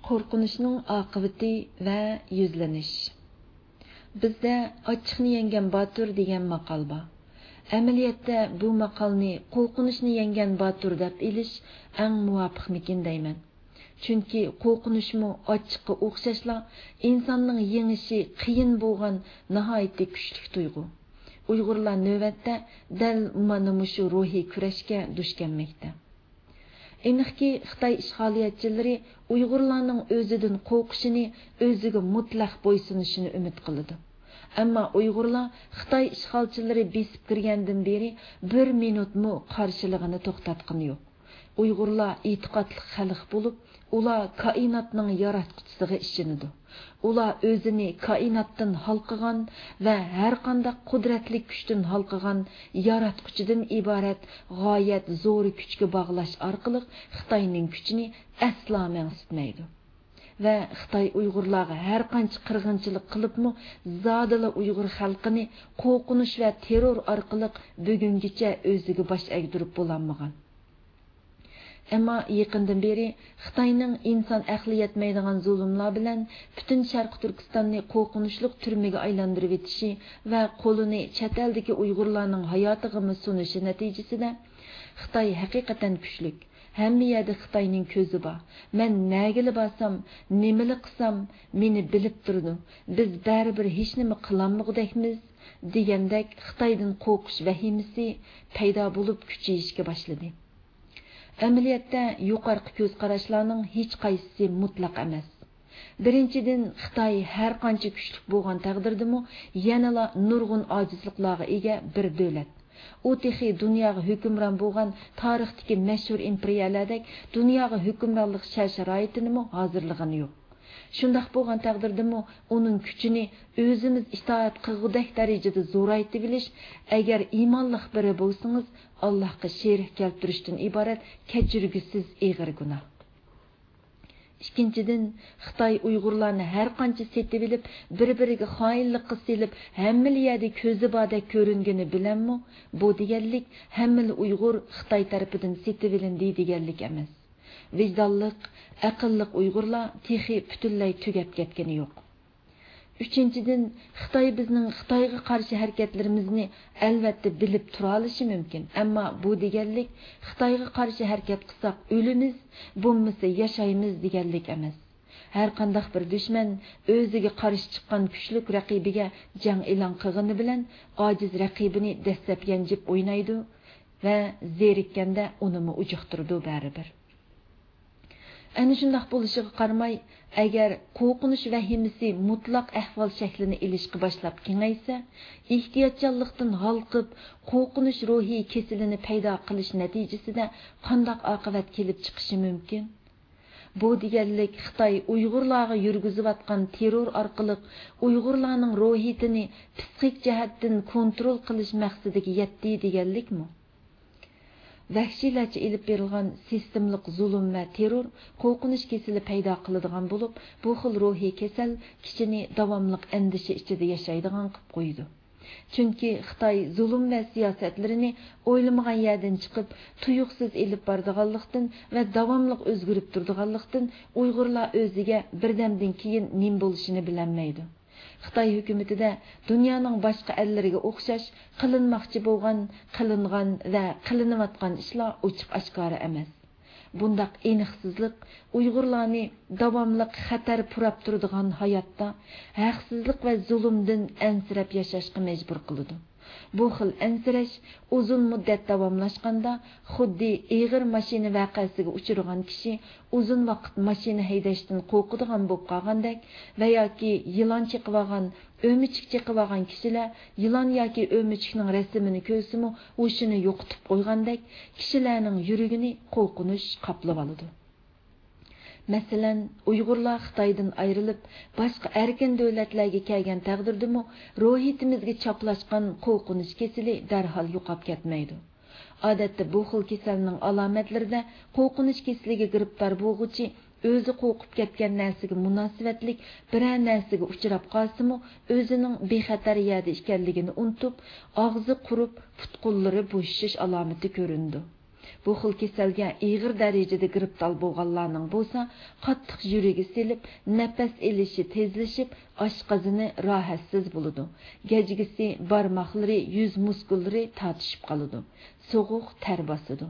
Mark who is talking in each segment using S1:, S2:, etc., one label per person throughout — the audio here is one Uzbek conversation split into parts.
S1: Qo'rqinishning oqibati va yuzlanish. Bizda ochiqni yengan botur degan maqol bor. Amaliyotda bu maqolni qo'rqinishni yengan botur deb bilish eng muvofiqmikin deyman. Chunki qo'rqinishmi ochiqqa o'xshashla insonning yengishi qiyin bo'lgan nihoyatda kuchli tuyg'u. Uyg'urlar navbatda dal mana shu ruhiy kurashga duch kelmoqda. Aniqki Xitoy ishg'oliyatchilari Uyg'urlarning o'zidan qo'rqishini, o'ziga mutlaq bo'ysunishini umid qiladi. Ammo Uyg'urlar Xitoy ishg'olchilari besib kirgandan beri 1 minutmi qarshiligini to'xtatgan yo'q. Uyg'urlar e'tiqodli xalq bo'lib, ular koinotning yaratquchisiga ishonadi. Ular o'zini koinotdan halqagan va har qanday qudratli kuchdan halqagan yaratquchidan iborat g'oyat zo'r kuchga bog'lash orqali Xitoyning kuchini aslo mensimaydi. Va Xitoy Uyg'urlarga har qancha qirg'inchilik qilibmi, zodila Uyg'ur xalqini qo'rqinish va terror orqali bugungacha o'ziga bosh egdirib bo'lolmagan. Ammo yaqindan beri Xitoyning inson aqli yetmaydigan zulmlar bilan butun Sharq Turkistonni qo'rqinchli turmaga aylantirib etishi va qo'lini chet eldagi Uyg'urlarning hayotiga sunishi natijasida Xitoy haqiqatan kuchli. Hamma yerda Xitoyning ko'zi bor. Men nagili borsam, nimali qilsam, meni bilib turdi. Biz baribir hech nima qilolmagudekmiz degandek Xitoydan qo'rqish vahimasi paydo bo'lib kuchayishga boshladi. Amaliyotda yuqorqi ko'z qarashlarning hech qaysisi mutlaq emas. Birinchidan, Xitoy har qancha kuchli bo'lgan taqdirdami, yanala nurg'un ojizliklarga ega bir davlat. U texi dunyoga hukmron bo'lgan tarixdagi mashhur imperiyalardek dunyoga hukmronlik sharoitini hozirligini yo'q. Shundaq bo'lgan taqdirdami, uning kuchini o'zimiz itoat qilgudek darajada zo'raytib bilish, agar iymonliq biri bo'lsangiz, Allohga sherik keltirishdan iborat kechirgisiz eg'ir gunoh. Ikkinchidan, Xitoy Uyg'urlarni har qancha setib bilib, bir-biriga xoinlik qilib, hamma yerda ko'zi bordek ko'ringani bilanmi, bu deganlik hamma Uyg'ur Xitoy tarafidan setib bilindi deganlik emas. Vijdonliq, aqlliq Uyg'urlar texi butunlay tugab ketgani yo'q. Uchinchidan, Xitoy bizning Xitoyga qarshi harakatlarimizni albatta bilib tura olishi mumkin. Ammo bu deganlik Xitoyga qarshi harakat qilsak o'limiz, bo'lmasa yashaymiz deganlik emas. Har qanday bir dushman o'ziga qarshi chiqqan kuchli raqibiga jang e'lon qilgani bilan ojiz raqibini dastlab yanjib o'ynaydi va zerikkanda uni ujuqtirdi baribir. Ana shundaq bo'lishiga qaramay, agar qo'rqinish vahimasi mutlaq ahvol shaklini ilishga boshlab kengaysa, ehtiyotchanlikdan halqib, qo'rqinish ruhiy kesilini paydo qilish natijasida qanday oqibat kelib chiqishi mumkin? Bu deganlik Xitoy Uyg'urlarga yurgizayotgan terror orqali Uyg'urlarning ruhiyatini psixik jihatdan kontrol qilish maqsadiga yetdi deganlikmi? Vahshiylarcha ilib berilgan sistemlik zulm va terror qo'rqinish kesili paydo qiladigan bo'lib, bu xil ruhiy kasal kishini davomli andisha ichida yashaydigan qilib qo'ydi. Chunki Xitoy zulm va siyosatlarini o'ylamagan yerdan chiqib, tuyuqsiz ilib bordiganlikdan va davomli o'zgarib turdiganlikdan Uyg'urlar o'ziga birdamdan keyin nim bo'lishini bilmaydi. Xitoy hukumatida dunyoning boshqa ellariga o'xshash qilinmoqchi bo'lgan, qilingan va qilinayotgan ishlar ochiq-oshkora emas. Bundaq aniqsizlik Uyg'urlarni davomli xatar purab turadigan hayotda haqsizlik va zulmdan ansirab yashashga majbur qiladi. Bu xil ansirash uzun muddat davomlashganda xuddi ig'ir mashina voqeasiga uchragan kishi uzun vaqt mashina haydashdan qo'rqadigan bo'lib qolgandek va yoki yilon chiqib olgan, o'michik chiqib olgan kishilar yilon yoki o'michikning rasmini ko'rsimi, o'shini yo'qotib qo'ygandek kishilarning yuragini qo'rqinish qoplab oladi. Masalan, Uyg'urlar Xitoydan ayrilib, boshqa erkin davlatlarga kelgan taqdirdami, ruhiyatimizga chaplashgan qo'rqinish kesili darhol yo'qolib ketmaydi. Odatda bu xil kasalning alomatlarida qo'rqinish kesiliga giribtor bo'lg'uchi o'zi qo'rqib ketgan narsaga munosabatlik biror narsaga uchrab qolsa-mu, o'zining bexatar yerda ekanligini unutib, og'zi qurib, put-qo'llari bo'shish alomati ko'rindi. Bu xil kasalga ig'ir darajada giribdor bo'lganlarning bo'lsa, qattiq yuragi selib, nafas elishi tezlashib, oshqozoni rohatsiz bo'ladi. Gajgisi, barmoqlari, yuz muskullari tortishib qoladi. So'g'uq ter bosadi.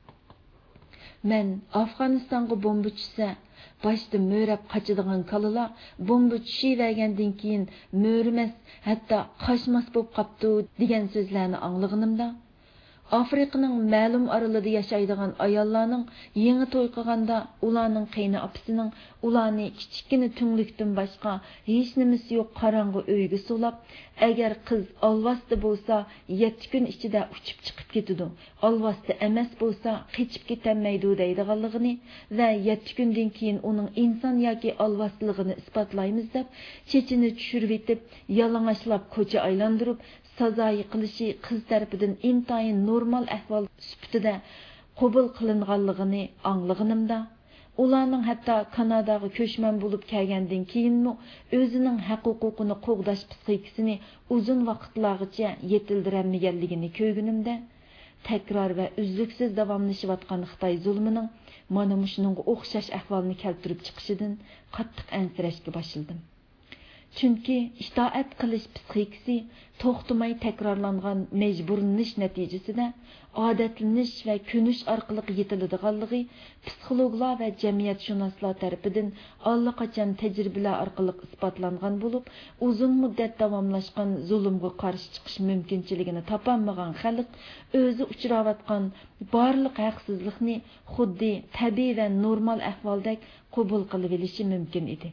S1: Men Afg'onistonga bomba tushsa, boshda mo'rab qochadigan kalalar bomba tushivergandan keyin mo'rimas, hatto qochmas bo'lib qopti degan so'zlarni anglaganimda, Afrikaning ma'lum oralarida yashaydigan ayollarning yangi to'y qilganda ularning qayni opasining ularni kichikgina tunglikdan boshqa hech nimasi yo'q qorong'i uyga solab, agar qiz olvasti bo'lsa 7 kun ichida uchib chiqib ketadi, olvasti emas bo'lsa qechib ketolmaydi deydiganligini va 7 kundan keyin uning inson yoki olvastligini isbotlaymiz deb chechini tushirib etib, yalang'ochlab ko'cha aylantirib sazoyi qilishi qiz tarafidan intayin normal ahvol sifatida qabul qilinganligini anglaganimda, ularning hatto Kanadaga ko'chman bo'lib kelgandan keyinmi o'zining haq-huquqini qo'g'dash psixikasini uzun vaqtlargacha yetildirilmaganligini ko'rganimda, takror va uzluksiz davomlashayotgan Xitoy zulmining mana shunga o'xshash ahvolni keltirib chiqishidan qattiq ansirashga boshladim. Chunki itoat qilish psixikasi to'xtamay takrorlangan majburlanish natijasida odatlanish va ko'nish orqali yetiladiganligi psixologlar va jamiyatshunoslar tarafidan allaqachon tajribalar orqali isbotlangan bo'lib, uzun muddat davomlashgan zulmga qarshi chiqish mumkinchiligini topolmagan xalq o'zi uchrayotgan barliq haqsizlikni xuddi tabiiy va normal ahvoldek qabul qilib olishi mumkin edi.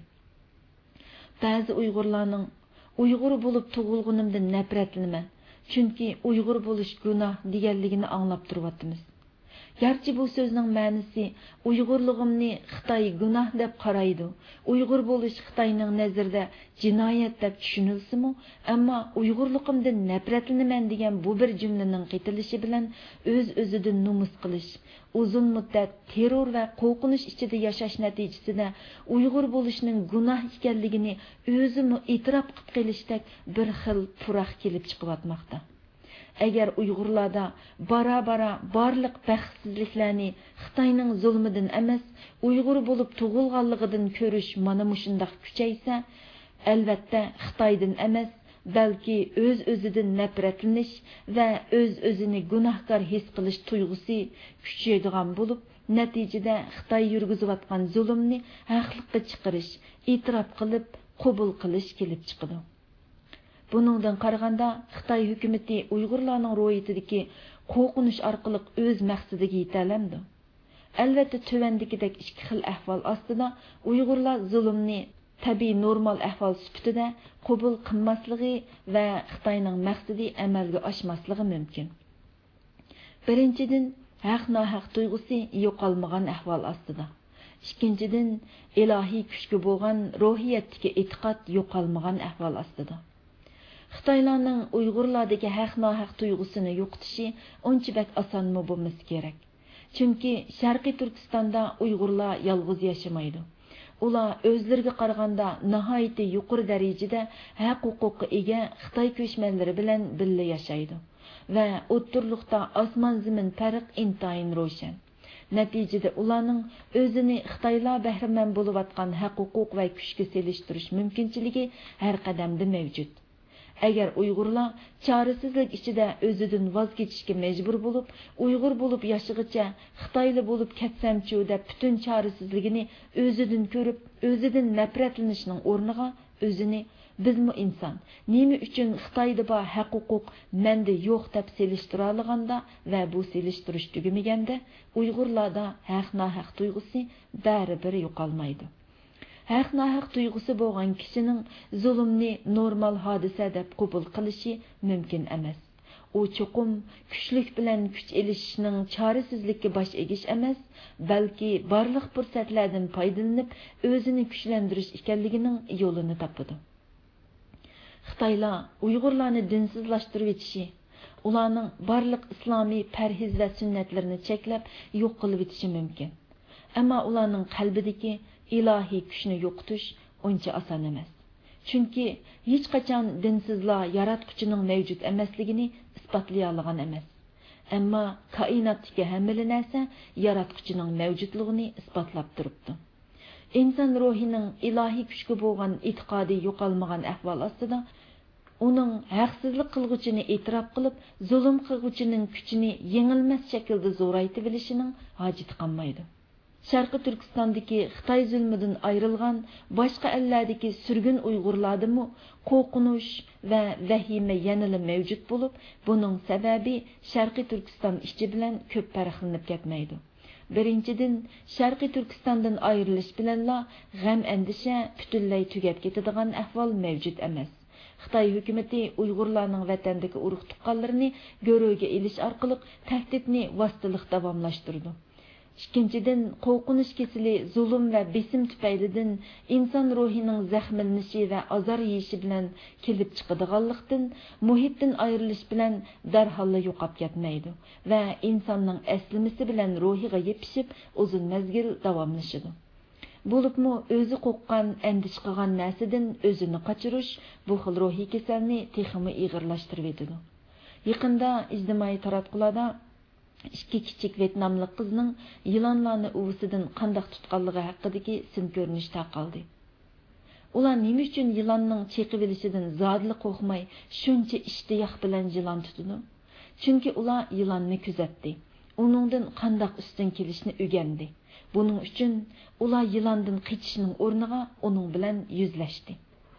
S1: Ba'zi Uyg'urlarning Uyg'ur bo'lib tug'ilganimdan nafratlanaman. Chunki Uyg'ur bo'lish gunoh deganligini anglab turyapmiz. Garchi bu so'zning ma'nosi Uyg'urligimni Xitoy gunoh deb qaraydi. Uyg'ur bo'lish Xitoyning nazarida jinoyat deb tushunilsa-mu, ammo Uyg'urligimdan nafratlanaman degan bu bir jumlaning qaytilishi bilan o'z-o'zidan numus qilish, uzun muddat terror va qo'rqinish ichida yashash natijasida Uyg'ur bo'lishning gunoh ekanligini o'zim e'tirof qilib kelishdek bir xil puraq kelib chiqyapmoqda. Agar Uyg'urlarda bara-bara barliq baxtsizliklarni Xitoyning zulmidan emas, Uyg'ur bo'lib tug'ilganligidan ko'rish mana shundoq kuchaysa, albatta Xitoydan emas, balki o'z-o'zidan nafratlanish va o'z-o'zini gunohkor his qilish tuyg'usi kuchaydigan bo'lib, natijada Xitoy yurgizayotgan zulmni haqliqqa chiqarish, e'tirof qilib, qabul qilish kelib chiqadi. Buningdan qaraganda Xitoy hukumatı Uyg'urlarning ro'yitidagi qo'rqinish orqali o'z maqsadiga yetalamdi. Albatta tövendikidek ikki xil ahvol ostida Uyg'urlar zulmni tabiiy normal ahvol sifatida qabul qilmasligi va Xitoyning maqsadi amalga oshmasligi mumkin. Birinchidan, haq-nohaq tuyg'usi yo'qolmagan ahvol ostida. Ikkinchidan, ilohiy kuchga bo'lgan ruhiyatdagi e'tiqod yo'qolmagan ahvol ostida. Xitoylarning Uyg'urlardagi haq-nohaq tuyg'usini yo'qotishi unchalik osonmi bo'lmasa kerak. Chunki Sharqiy Turkistonda Uyg'urlar yolg'iz yashamaydi. Ular o'zlariga qaraganda nihoyatda yuqori darajada haq-huquqqa ega Xitoy ko'chmanlari bilan birga yashaydi va o'ttirliqda osmon-zamin farq intayin ro'shan. Natijada ularning o'zini Xitoylar bahramand bo'layotgan haq-huquq va kuchga selishtirish mumkinchiligi har qadamda mavjud. Agar Uyg'urlar chorasizlik ichida o'zidan voz kechishga majbur bo'lib, Uyg'ur bo'lib yashag'icha Xitoyli bo'lib ketsamchi deb butun chorasizligini o'zidan ko'rib, o'zidan nafratlanishning o'rniga o'zini bizmi inson, nima uchun Xitoyda bor haq-huquq menda yo'q deb selishtira olganda va bu selishtirish tugamaganda Uyg'urlarda haq-nohaq tuyg'usi baribir yo'qolmaydi. Haq-nohaq tuyg'usi bo'lgan kishining zulmni normal hodisa deb qabul qilishi mumkin emas. U cho'qim kuchlik bilan kuch elishishning chorasizlikka bosh egish emas, balki barliq fursatlardan foydalanib o'zini kuchlantirish ekanligining yo'lini topadi. Xitoylar Uyg'urlarni dinsizlashtirib etishi, ularning barliq islomiy parhez va sunnatlarini cheklab yo'q qilib etishi mumkin. Ammo ularning qalbidagi ilohiy kuchni yo'qotish uncha oson emas. Chunki hech qachon dinsizlar yaratquchining mavjud emasligini isbotlay olgan emas. Әмма kainatdagi hamma narsa yaratquchining mavjudligini isbotlab turibdi. İnsan ruhining ilohiy kuchga bo'lgan e'tiqodi yo'qolmagan ahvol ostida uning haqsizlik qilg'uchini e'tirof qilib, zulm qilg'uchining kuchini yengilmas shaklda zo'raytib bilishining hojati qolmaydi. Sharqi Turkistondagi Xitoy zulmidan ayrilgan boshqa ellardagi surgun Uyg'urlardimi qo'rqinish va vahima yanada mavjud bo'lib, buning sababi Sharqi Turkiston ichi bilan ko'p farqlanib ketmaydi. Birinchidan, Sharqiy Turkistondan ayrilish bilanla g'am andisha butunlay tugab ketadigan ahvol mavjud emas. Xitoy hukumatı Uyg'urlarning vatandagi urug' tuqqanlarini go'ro'ga ilish orqali tahdidni vositalik davomlashtirdi. Ikkinchidan, qo'rqinish kesili zulm va besim tufaylidan inson ruhining zaxmlanishi va azor yeyishi bilan kelib chiqadiganlikdan muhitdan ayrilish bilan darhol yo'qolib ketmaydi va insonning aslimisi bilan ruhiga yepishib uzun mezgil davomlashadi. Bo'libmi o'zi qo'rqqan, andish qilgan narsadan o'zini qochirish bu xil ruhiy kasalni texmi ig'irlashtirib etadi. Yaqinda ijtimoiy taratqularda ikki kichik Vyetnamlik qizning yilonlarni uvisidan qandoq tutganligi haqidagi sim ko'rinish taqaldi. Ular nima uchun yilonning cheqib olishidan zodli qo'rqmay shuncha ishtiyoq bilan yilon tutdi? Chunki ular yilonni kuzatdi. Uningdan qandoq ustun kelishni o'rgandi. Buning uchun ular yilondan qochishning o'rniga uning bilan yuzlashdi.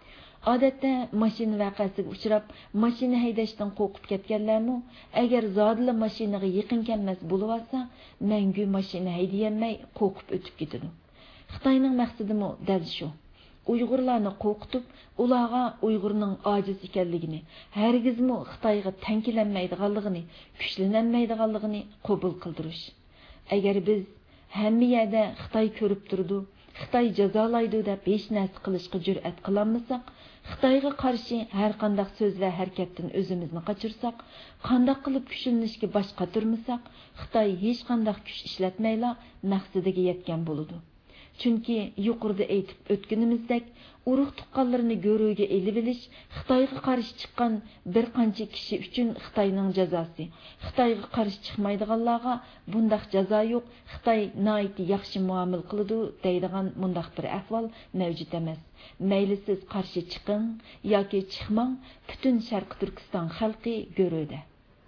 S1: Odatda mashina vaqasiga uchrab, mashina haydashdan qo'rqib ketganlarmi, agar zodli mashinaga yaqin kelmas bo'lib olsa, mangu mashina haydayolmay qo'rqib o'tib ketadi. Xitoyning maqsadi mo dal shu. Uyg'urlarni qo'rqitib, ularga Uyg'urning ojiz ekanligini, hargizmi Xitoyga tankilanmaydiganligini, kuchlanolmaydiganligini qabul qildirish. Agar biz hamma yerda Xitoy ko'rib turdi, Xitoy jazolaydi deb hech narsa qilishga jur'at qilolmasak, Xitoyga qarshi har qanday so'z va harakatdan o'zimizni qochirsak, qanday qilib kuchlanishga bosh qotirmasak, Xitoy hech qanday kuch ishlatmayla maqsadiga yetgan bo'ladi. Chunki yuqorida aytib o'tganimizdek, urug' tuqqanlarini go'ro'ga elib olish Xitoyga qarshi chiqqan bir qancha kishi uchun Xitoyning jazosi. Xitoyga qarshi chiqmaydiganlarga bundaq jazo yo'q, Xitoy nihoyatda yaxshi muomala qiladi deydigan bundaq bir ahvol mavjud emas. Mayli siz qarshi chiqing yoki chiqmang, butun Sharq Turkiston xalqi go'ro'da.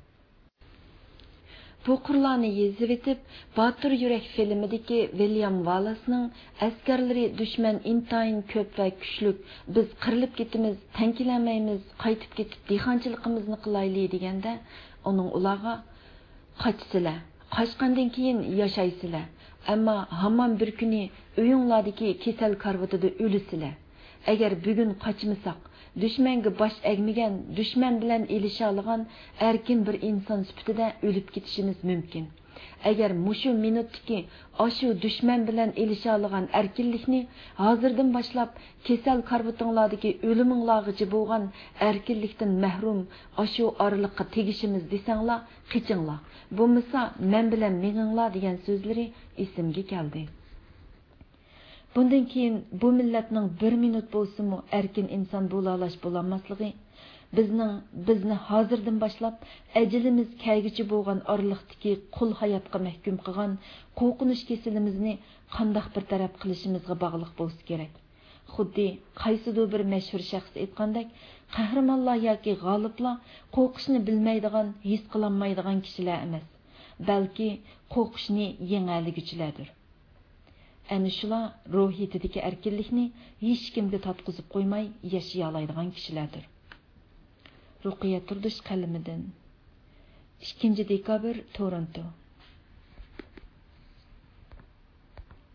S1: Bu qurlarni yezib etib, Batur yurak filmidagi William Wallace'ning askarlari dushman intayin ko'p va kuchlik, biz qirilib ketimiz, tankilanmaymiz, qaytib ketib dehqonchiligimizni qilayli deganda, uning ularga qochsizlar, qochgandan keyin yashaysizlar, ammo hamon bir kuni uyinglardagi kasal karvotida o'lisizlar. Agar bugun qochmasak, dushmanga bosh egmagan, dushman bilan elisha olgan erkin bir inson sifatida o'lib ketishimiz mumkin. Agar mushu minutdagi ashu dushman bilan elisha olgan erkinlikni hozirdan boshlab kasal karvotinglardagi o'liminglargacha bo'lgan erkinlikdan mahrum ashu oraliqqa tegishimiz desanglar, qichinglar. Bo'lmasa men bilan meninglar degan so'zlari esimga keldi. Bundan keyin bu millatning bir minut bo'lsa-mu erkin inson bo'la-olmasligi, bizni hozirdan boshlab ajilimiz kelguchi bo'lgan oraliqdagi qul hayotga mahkum qilgan qo'rqinish kesilimizni qandoq bir taraf qilishimizga bog'liq bo'lsa kerak. Xuddi qaysidir bir mashhur shaxs aytgandek, qahramonlar yoki g'oliblar qo'rqishni bilmaydigan, his qilolmaydigan kishilar emas, balki qo'rqishni yengilguchilardir. Ana shular ruhiyatidagi erkinlikni hech kimga tatqizib qo'ymay yashay oladigan kishilardir. Ruqiya Turdish qalamidan 2 dekabr, Toronto.